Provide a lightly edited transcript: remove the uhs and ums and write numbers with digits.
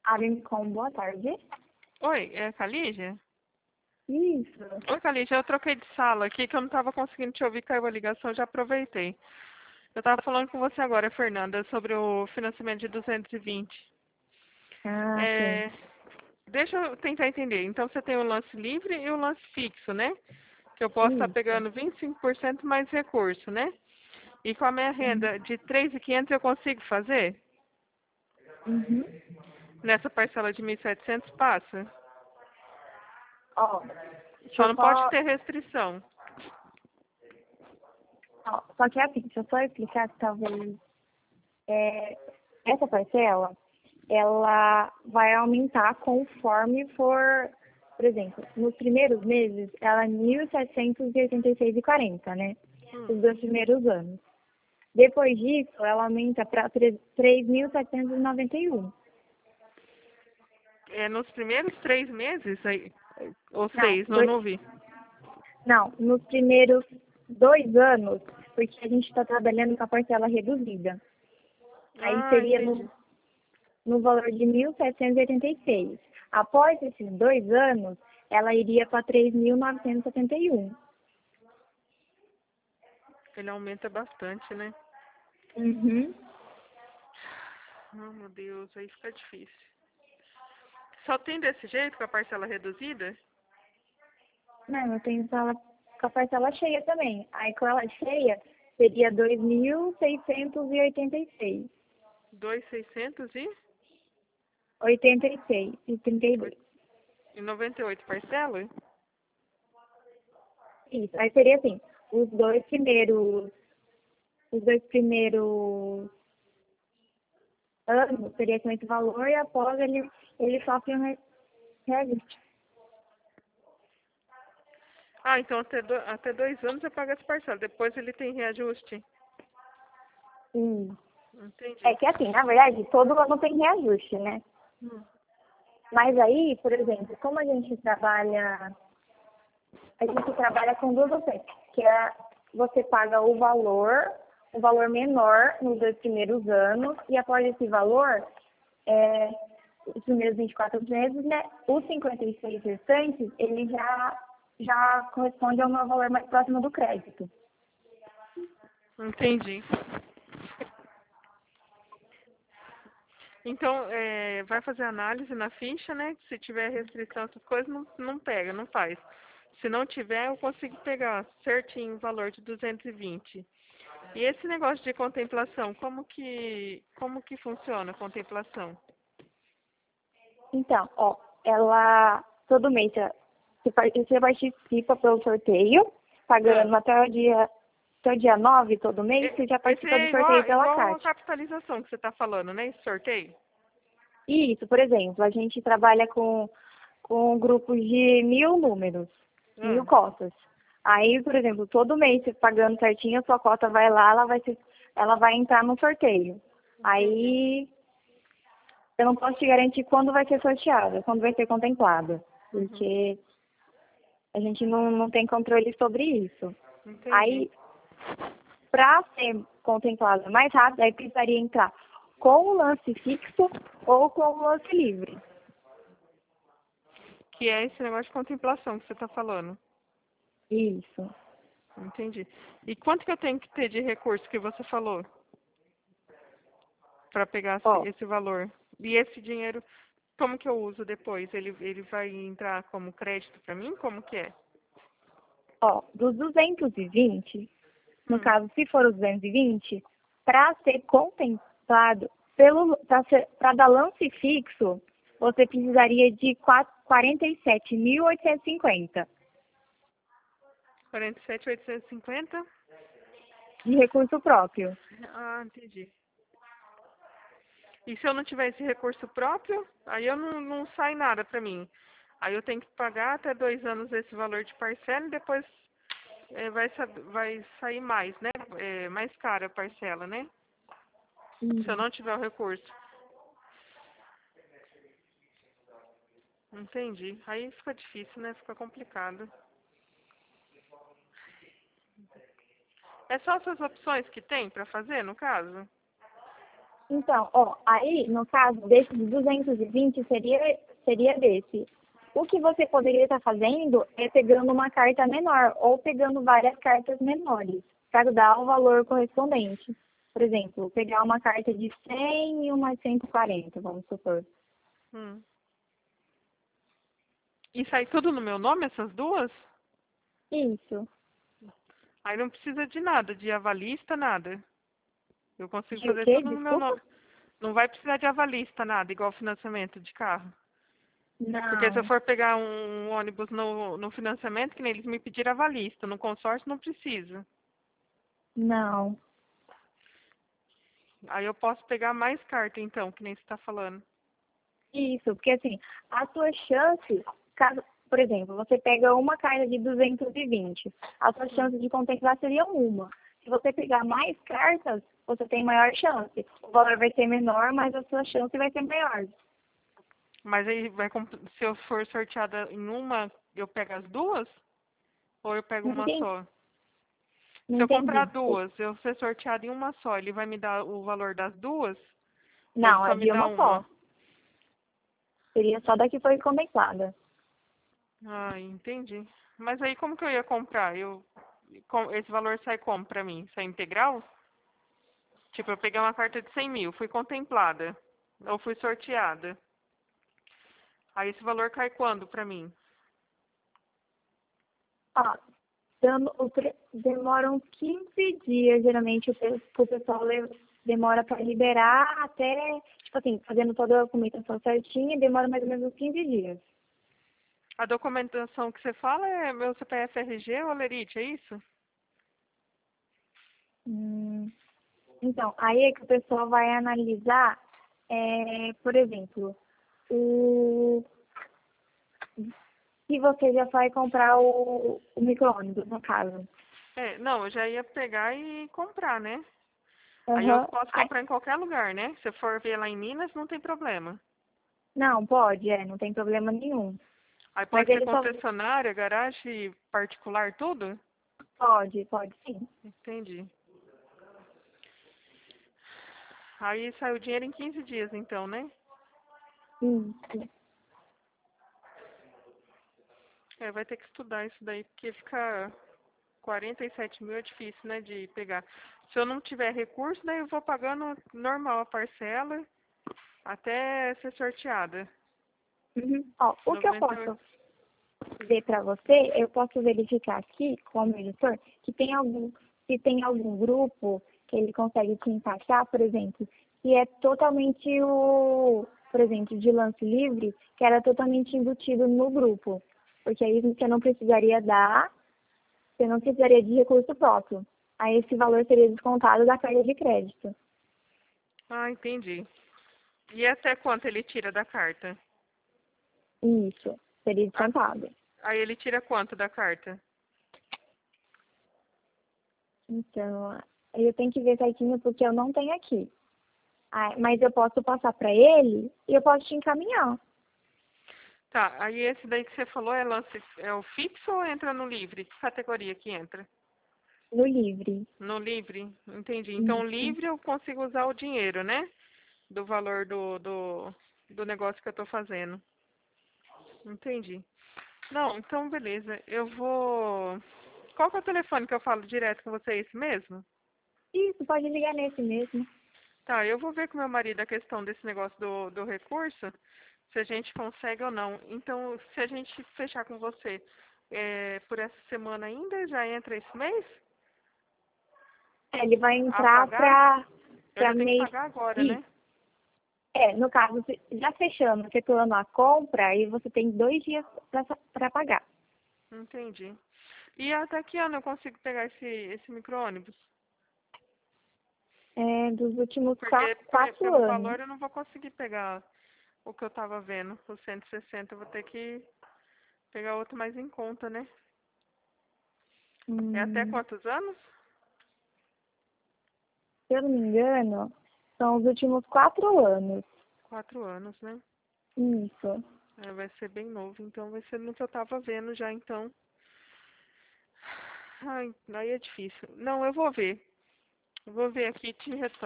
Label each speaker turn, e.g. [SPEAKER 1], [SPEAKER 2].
[SPEAKER 1] Alemcom, boa tarde.
[SPEAKER 2] Oi, é a Calígia?
[SPEAKER 1] Isso.
[SPEAKER 2] Oi, Calígia, eu troquei de sala aqui que eu não estava conseguindo te ouvir, caiu a ligação, já aproveitei. Eu estava falando com você agora, Fernanda, sobre o financiamento de 220.
[SPEAKER 1] Ah, sim.
[SPEAKER 2] É, deixa eu tentar entender. Então, você tem o lance livre e o lance fixo, né? Que eu posso estar
[SPEAKER 1] Isso.
[SPEAKER 2] pegando 25% mais recurso, né? E com a minha
[SPEAKER 1] Uhum.
[SPEAKER 2] renda de 3.500 eu consigo fazer?
[SPEAKER 1] Uhum.
[SPEAKER 2] Nessa parcela de 1.700 passa?
[SPEAKER 1] Ó, deixa
[SPEAKER 2] Só
[SPEAKER 1] eu
[SPEAKER 2] não pode
[SPEAKER 1] só.
[SPEAKER 2] ter restrição.
[SPEAKER 1] Só que é assim, deixa eu só explicar que talvez essa parcela ela vai aumentar conforme for, por exemplo, nos primeiros meses ela é 1.786,40, né?
[SPEAKER 2] Hum.
[SPEAKER 1] Os 2 primeiros anos. Depois disso, ela aumenta para 3.791.
[SPEAKER 2] É nos primeiros 3 meses, aí, ou
[SPEAKER 1] Não,
[SPEAKER 2] 6, não ouvi.
[SPEAKER 1] não, nos primeiros 2 anos, porque a gente está trabalhando com a parcela reduzida. Aí
[SPEAKER 2] Ah,
[SPEAKER 1] seria
[SPEAKER 2] entendi.
[SPEAKER 1] no valor de 1.786. Após esses 2 anos, ela iria para 3.971.
[SPEAKER 2] Ele aumenta bastante, né?
[SPEAKER 1] Uhum.
[SPEAKER 2] Oh, meu Deus, aí fica difícil. Só tem desse jeito, com a parcela reduzida?
[SPEAKER 1] Não, eu tenho sala com a parcela cheia também. Aí com ela cheia, seria 2.686.
[SPEAKER 2] 2.600
[SPEAKER 1] 86 e 32.
[SPEAKER 2] e 98 parcelas?
[SPEAKER 1] Isso. Aí seria assim, os dois primeiros, os 2 primeiros anos seria com esse valor e após ele sofre um reajuste.
[SPEAKER 2] Ah, então até 2 anos eu pago essa parcela. Depois ele tem reajuste?
[SPEAKER 1] Hum. É
[SPEAKER 2] Entendi.
[SPEAKER 1] que assim, na verdade, todo ano tem reajuste, né?
[SPEAKER 2] Hum.
[SPEAKER 1] Mas aí, por exemplo, como a gente trabalha com duas opções, que é você paga o valor menor nos 2 primeiros anos, e após esse valor, os primeiros 24 meses, né, os 56 restantes, ele já corresponde ao meu valor mais próximo do crédito.
[SPEAKER 2] Entendi. Então, vai fazer análise na ficha, né? Se tiver restrição, essas coisas, não pega, não faz. Se não tiver, eu consigo pegar certinho o valor de 220. E esse negócio de contemplação, como que funciona a contemplação?
[SPEAKER 1] Então, ó, ela, todo mês, você participa pelo sorteio,
[SPEAKER 2] Ah,
[SPEAKER 1] pagando até o dia 9 todo mês, você já
[SPEAKER 2] esse
[SPEAKER 1] participa do
[SPEAKER 2] é
[SPEAKER 1] sorteio
[SPEAKER 2] igual,
[SPEAKER 1] pela
[SPEAKER 2] igual a
[SPEAKER 1] Caixa.
[SPEAKER 2] capitalização que você está falando, né? Esse sorteio?
[SPEAKER 1] Isso, por exemplo, a gente trabalha com grupos de 1.000 números, mil
[SPEAKER 2] Ah,
[SPEAKER 1] cotas. Aí, por exemplo, todo mês você pagando certinho, a sua cota vai lá, ela vai entrar no sorteio.
[SPEAKER 2] entendi.
[SPEAKER 1] Aí, eu não posso te garantir quando vai ser sorteada, quando vai ser contemplada,
[SPEAKER 2] Uhum,
[SPEAKER 1] porque a gente não tem controle sobre isso.
[SPEAKER 2] entendi.
[SPEAKER 1] Aí, para ser contemplada mais rápido, aí precisaria entrar com o lance fixo ou com o lance livre.
[SPEAKER 2] Que é esse negócio de contemplação que você está falando.
[SPEAKER 1] Isso.
[SPEAKER 2] Entendi. E quanto que eu tenho que ter de recurso que você falou para pegar
[SPEAKER 1] Ó,
[SPEAKER 2] esse valor? E esse dinheiro, como que eu uso depois? Ele vai entrar como crédito para mim? Como que é?
[SPEAKER 1] dos 220, no
[SPEAKER 2] Hum,
[SPEAKER 1] caso, se for os 220, para ser contemplado para dar lance fixo, você precisaria de 47.850
[SPEAKER 2] 47.850.
[SPEAKER 1] de recurso próprio.
[SPEAKER 2] Ah, entendi. E se eu não tiver esse recurso próprio, aí eu não sai nada para mim. Aí eu tenho que pagar até 2 anos esse valor de parcela e depois vai sair mais, né? É, mais cara a parcela, né? Se eu
[SPEAKER 1] Hum.
[SPEAKER 2] não tiver o recurso. Entendi. Aí fica difícil, né? Fica complicado. É só essas opções que tem para fazer, no caso?
[SPEAKER 1] Então, ó, aí, no caso, desse de 220 seria desse. O que você poderia estar fazendo é pegando uma carta menor ou pegando várias cartas menores para dar o valor correspondente. Por exemplo, pegar uma carta de 100 e uma de 140, vamos supor.
[SPEAKER 2] Hum. E sai tudo no meu nome, essas duas?
[SPEAKER 1] Isso.
[SPEAKER 2] Aí não precisa de nada, de avalista, nada. Eu consigo
[SPEAKER 1] De o
[SPEAKER 2] fazer
[SPEAKER 1] quê?
[SPEAKER 2] tudo no meu
[SPEAKER 1] Desculpa?
[SPEAKER 2] nome. Não vai precisar de avalista, nada, igual financiamento de carro. Porque se eu
[SPEAKER 1] Não,
[SPEAKER 2] for pegar um ônibus no financiamento, que nem eles me pediram avalista, no consórcio não precisa.
[SPEAKER 1] não.
[SPEAKER 2] Aí eu posso pegar mais carta, então, que nem você está falando.
[SPEAKER 1] Isso, porque assim, a sua chance, caso, por exemplo, você pega uma carta de 220, a sua
[SPEAKER 2] Hum.
[SPEAKER 1] chance de contemplar seria uma. Se você pegar mais cartas, você tem maior chance. O valor vai ser menor, mas a sua chance vai ser maior.
[SPEAKER 2] Mas aí se eu for sorteada em uma, eu pego as duas? Ou eu pego
[SPEAKER 1] Não
[SPEAKER 2] uma
[SPEAKER 1] entendi,
[SPEAKER 2] só?
[SPEAKER 1] não
[SPEAKER 2] Se eu
[SPEAKER 1] entendi,
[SPEAKER 2] comprar
[SPEAKER 1] desculpa.
[SPEAKER 2] duas, eu ser sorteada em uma só, ele vai me dar o valor das duas? Ou ele
[SPEAKER 1] Não,
[SPEAKER 2] só
[SPEAKER 1] é
[SPEAKER 2] me
[SPEAKER 1] de
[SPEAKER 2] dá
[SPEAKER 1] uma só.
[SPEAKER 2] uma?
[SPEAKER 1] Seria só da que foi contemplada.
[SPEAKER 2] Ah, entendi. Mas aí como que eu ia comprar? Esse valor sai como pra mim? Sai integral? Tipo, eu peguei uma carta de 100 mil, fui contemplada. Ou fui sorteada. Aí esse valor cai quando pra mim?
[SPEAKER 1] Ó, demora uns 15 dias, geralmente, o pessoal demora para liberar até, tipo assim, fazendo toda a documentação certinha, demora mais ou menos uns 15 dias.
[SPEAKER 2] A documentação que você fala é meu CPF RG ou Lerite, é isso?
[SPEAKER 1] Hum, então, aí é que o pessoal vai analisar, por exemplo, o, se você já vai comprar o micro-ônibus, no caso.
[SPEAKER 2] É, não, eu já ia pegar e comprar, né? Aí eu
[SPEAKER 1] Aham.
[SPEAKER 2] posso
[SPEAKER 1] Ai,
[SPEAKER 2] comprar em qualquer lugar, né? Se eu for ver lá em Minas, não tem problema.
[SPEAKER 1] não, pode, não tem problema nenhum.
[SPEAKER 2] Aí
[SPEAKER 1] Mas
[SPEAKER 2] pode ser
[SPEAKER 1] ele só
[SPEAKER 2] concessionária, garagem particular, tudo?
[SPEAKER 1] pode sim.
[SPEAKER 2] Entendi. Aí sai o dinheiro em 15 dias, então, né?
[SPEAKER 1] Isso.
[SPEAKER 2] É, vai ter que estudar isso daí, porque fica 47 mil é difícil, né, de pegar. Se eu não tiver recurso, daí eu vou pagando normal a parcela até ser sorteada.
[SPEAKER 1] Uhum. Ó, o que eu
[SPEAKER 2] 98.
[SPEAKER 1] posso ver para você, eu posso verificar aqui, como editor, que tem algum, se tem algum grupo que ele consegue te encaixar, por exemplo, que é totalmente por exemplo, de lance livre, que era totalmente embutido no grupo. Porque aí você não precisaria você não precisaria de recurso próprio. Aí esse valor seria descontado da carga de crédito.
[SPEAKER 2] Ah, entendi. E até quanto ele tira da carta?
[SPEAKER 1] Isso, seria
[SPEAKER 2] Ah,
[SPEAKER 1] descontado.
[SPEAKER 2] aí ele tira quanto da carta?
[SPEAKER 1] Então, aí eu tenho que ver certinho porque eu não tenho aqui. Ah, mas eu posso passar para ele e eu posso te encaminhar
[SPEAKER 2] Tá, aí esse daí que você falou é o fixo ou entra no livre? Que categoria que entra?
[SPEAKER 1] no livre.
[SPEAKER 2] No livre? Entendi. Então,
[SPEAKER 1] Isso.
[SPEAKER 2] livre eu consigo usar o dinheiro, né? Do valor do negócio que eu tô fazendo. Entendi. Não, então beleza. Eu vou. Qual que é o telefone que eu falo direto com você? É esse mesmo?
[SPEAKER 1] Isso, pode ligar nesse mesmo.
[SPEAKER 2] Tá, eu vou ver com meu marido a questão desse negócio do recurso, se a gente consegue ou não. Então, se a gente fechar com você por essa semana ainda, já entra esse mês
[SPEAKER 1] Ele vai
[SPEAKER 2] a
[SPEAKER 1] entrar
[SPEAKER 2] pagar? Eu
[SPEAKER 1] para
[SPEAKER 2] já tenho que
[SPEAKER 1] mês.
[SPEAKER 2] pagar agora,
[SPEAKER 1] Isso.
[SPEAKER 2] né?
[SPEAKER 1] No caso, já fechando, efetuando a compra, aí você tem 2 dias para pagar.
[SPEAKER 2] Entendi. E até que ano eu consigo pegar esse micro-ônibus?
[SPEAKER 1] Dos últimos
[SPEAKER 2] Porque
[SPEAKER 1] quatro
[SPEAKER 2] pelo
[SPEAKER 1] anos.
[SPEAKER 2] valor eu não vou conseguir pegar o que eu tava vendo, os 160. Eu vou ter que pegar outro mais em conta, né? É até
[SPEAKER 1] Hum,
[SPEAKER 2] quantos anos?
[SPEAKER 1] se eu não me engano, são os últimos 4 anos.
[SPEAKER 2] 4 anos, né?
[SPEAKER 1] Isso.
[SPEAKER 2] É, vai ser bem novo, então vai ser no que eu tava vendo já, então. Ai, aí é difícil. Não, eu vou ver. Eu vou ver aqui e te retorno.